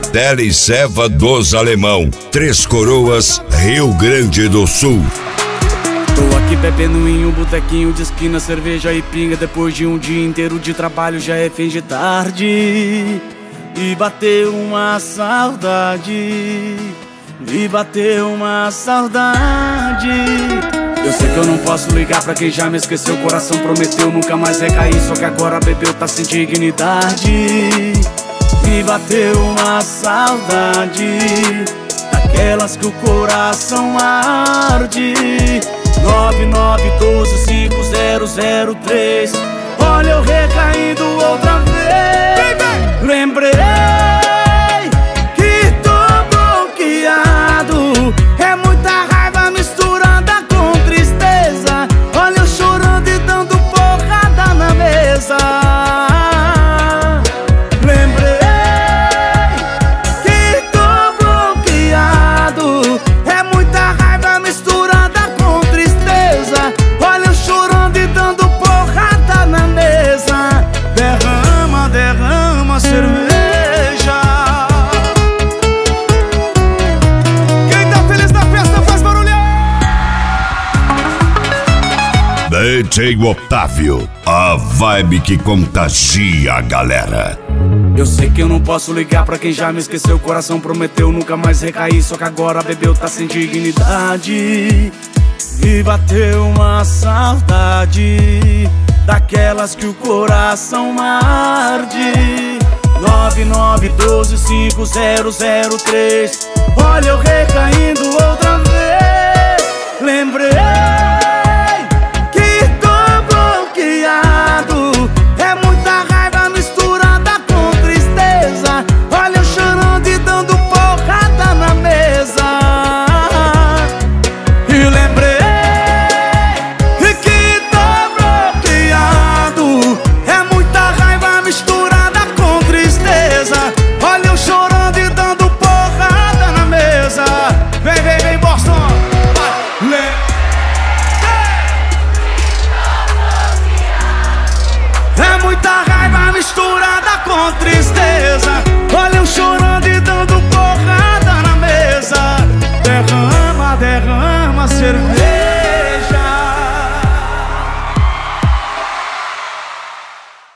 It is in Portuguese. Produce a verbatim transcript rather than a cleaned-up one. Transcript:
Teleceva dos Alemão, Três Coroas, Rio Grande do Sul. Tô aqui bebendo em um botequinho de esquina, cerveja e pinga. Depois de um dia inteiro de trabalho já é fim de tarde. E bateu uma saudade, e bateu uma saudade. Eu sei que eu não posso ligar pra quem já me esqueceu. O coração prometeu nunca mais recair, só que agora bebeu, tá sem dignidade. E bateu uma saudade, daquelas que o coração arde. Nove nove um dois cinco zero zero três. Olha eu recaindo outra vez. Lembrei que tô bloqueado. É muita raiva misturada com tristeza. Olha eu chorando e dando porrada na mesa. Lembrei que tô bloqueado. É muita raiva misturada com tristeza. Olha eu chorando e dando porrada na mesa. Derrama, derrama cerveja. Quem tá feliz na festa faz barulho. D J Otávio, a vibe que contagia a galera. Eu sei que eu não posso ligar pra quem já me esqueceu. O coração prometeu nunca mais recair, só que agora bebeu, tá sem dignidade. E bateu uma saudade, daquelas que o coração arde. Nove nove um dois cinco zero zero três. Olha eu recaindo outra vez. Lembrei